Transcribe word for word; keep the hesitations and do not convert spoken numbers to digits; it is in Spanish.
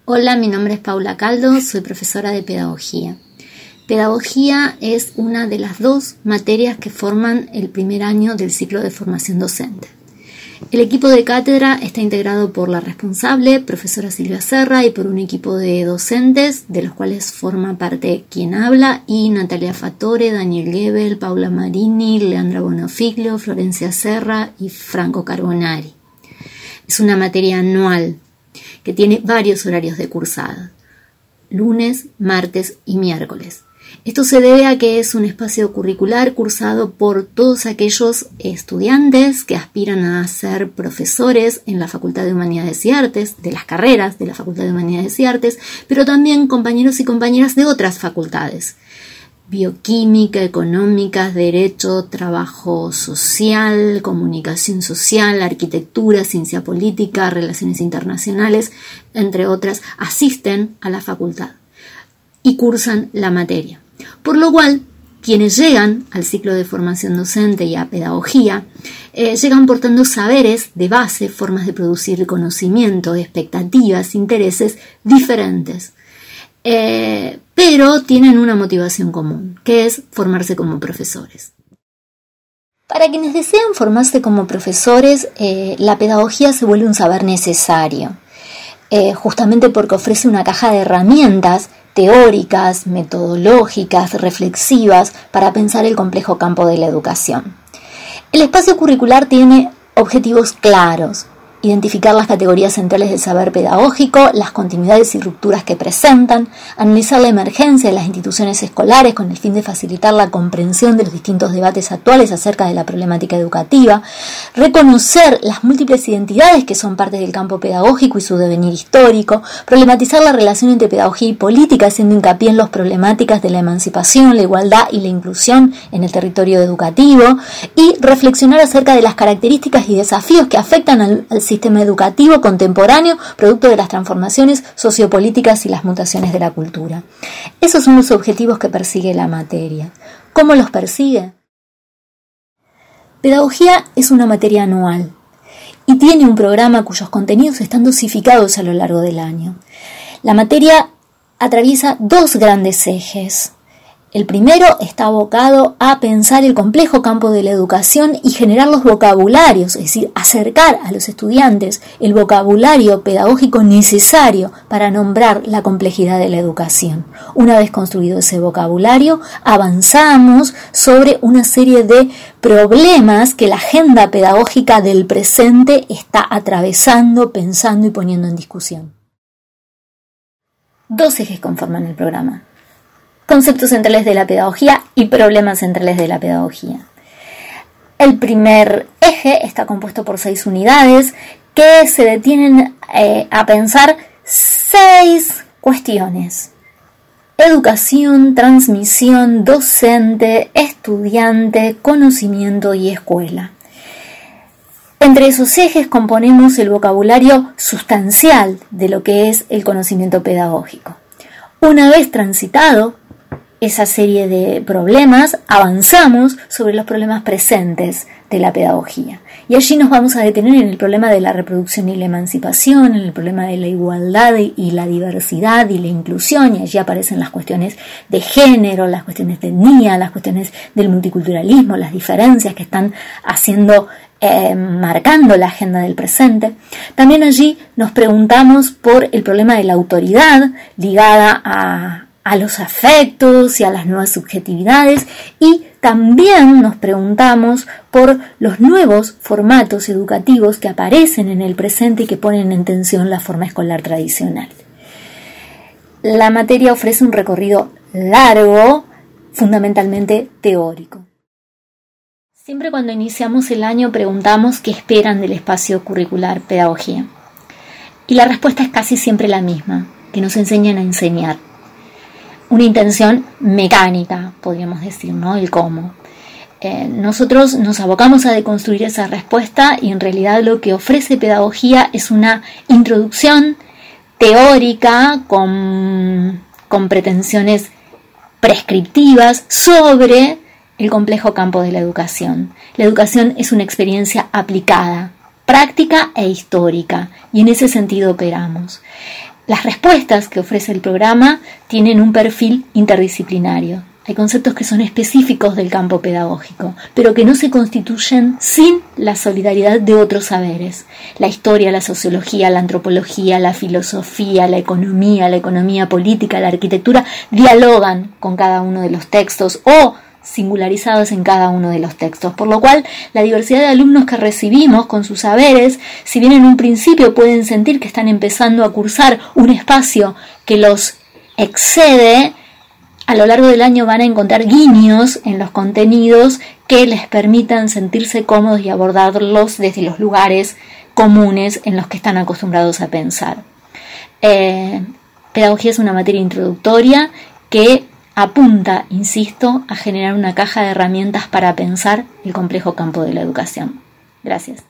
Hola, mi nombre es Paula Caldo, soy profesora de Pedagogía. Pedagogía es una de las dos materias que forman el primer año del ciclo de formación docente. El equipo de cátedra está integrado por la responsable, profesora Silvia Serra, y por un equipo de docentes, de los cuales forma parte quien habla, y Natalia Fatore, Daniel Gebel, Paula Marini, Leandra Bonofiglio, Florencia Serra y Franco Carbonari. Es una materia anual que tiene varios horarios de cursada, lunes, martes y miércoles. Esto se debe a que es un espacio curricular cursado por todos aquellos estudiantes que aspiran a ser profesores en la Facultad de Humanidades y Artes, de las carreras de la Facultad de Humanidades y Artes, pero también compañeros y compañeras de otras facultades: bioquímica, económicas, derecho, trabajo social, comunicación social, arquitectura, ciencia política, relaciones internacionales, entre otras, asisten a la facultad y cursan la materia. Por lo cual, quienes llegan al ciclo de formación docente y a pedagogía, eh, llegan portando saberes de base, formas de producir conocimiento, expectativas, intereses diferentes. Eh, pero tienen una motivación común, que es formarse como profesores. Para quienes desean formarse como profesores, eh, la pedagogía se vuelve un saber necesario, eh, justamente porque ofrece una caja de herramientas teóricas, metodológicas, reflexivas, para pensar el complejo campo de la educación. El espacio curricular tiene objetivos claros: identificar las categorías centrales del saber pedagógico, las continuidades y rupturas que presentan, analizar la emergencia de las instituciones escolares con el fin de facilitar la comprensión de los distintos debates actuales acerca de la problemática educativa, reconocer las múltiples identidades que son parte del campo pedagógico y su devenir histórico, problematizar la relación entre pedagogía y política, haciendo hincapié en las problemáticas de la emancipación, la igualdad y la inclusión en el territorio educativo, y reflexionar acerca de las características y desafíos que afectan al, al sistema educativo contemporáneo, producto de las transformaciones sociopolíticas y las mutaciones de la cultura. Esos son los objetivos que persigue la materia. ¿Cómo los persigue? Pedagogía es una materia anual y tiene un programa cuyos contenidos están dosificados a lo largo del año. La materia atraviesa dos grandes ejes. El primero está abocado a pensar el complejo campo de la educación y generar los vocabularios, es decir, acercar a los estudiantes el vocabulario pedagógico necesario para nombrar la complejidad de la educación. Una vez construido ese vocabulario, avanzamos sobre una serie de problemas que la agenda pedagógica del presente está atravesando, pensando y poniendo en discusión. Dos ejes conforman el programa: conceptos centrales de la pedagogía y problemas centrales de la pedagogía. El primer eje está compuesto por seis unidades que se detienen eh, a pensar seis cuestiones: educación, transmisión, docente, estudiante, conocimiento y escuela. Entre esos ejes componemos el vocabulario sustancial de lo que es el conocimiento pedagógico. Una vez transitado esa serie de problemas, avanzamos sobre los problemas presentes de la pedagogía. Y allí nos vamos a detener en el problema de la reproducción y la emancipación, en el problema de la igualdad y la diversidad y la inclusión, y allí aparecen las cuestiones de género, las cuestiones de etnia, las cuestiones del multiculturalismo, las diferencias que están haciendo, eh, marcando la agenda del presente. También allí nos preguntamos por el problema de la autoridad ligada a a los afectos y a las nuevas subjetividades, y también nos preguntamos por los nuevos formatos educativos que aparecen en el presente y que ponen en tensión la forma escolar tradicional. La materia ofrece un recorrido largo, fundamentalmente teórico. Siempre cuando iniciamos el año preguntamos qué esperan del espacio curricular pedagogía. Y la respuesta es casi siempre la misma: que nos enseñen a enseñar. Una intención mecánica, podríamos decir, ¿no? El cómo. Eh, nosotros nos abocamos a deconstruir esa respuesta, y en realidad lo que ofrece pedagogía es una introducción teórica con, con pretensiones prescriptivas sobre el complejo campo de la educación. La educación es una experiencia aplicada, práctica e histórica, y en ese sentido operamos. las respuestas que ofrece el programa tienen un perfil interdisciplinario. Hay conceptos que son específicos del campo pedagógico, pero que no se constituyen sin la solidaridad de otros saberes. La historia, la sociología, la antropología, la filosofía, la economía, la economía política, la arquitectura, dialogan con cada uno de los textos o singularizados en cada uno de los textos, por lo cual la diversidad de alumnos que recibimos con sus saberes, si bien en un principio pueden sentir que están empezando a cursar un espacio que los excede, a lo largo del año van a encontrar guiños en los contenidos que les permitan sentirse cómodos y abordarlos desde los lugares comunes en los que están acostumbrados a pensar. Eh, pedagogía es una materia introductoria que apunta, insisto, a generar una caja de herramientas para pensar el complejo campo de la educación. Gracias.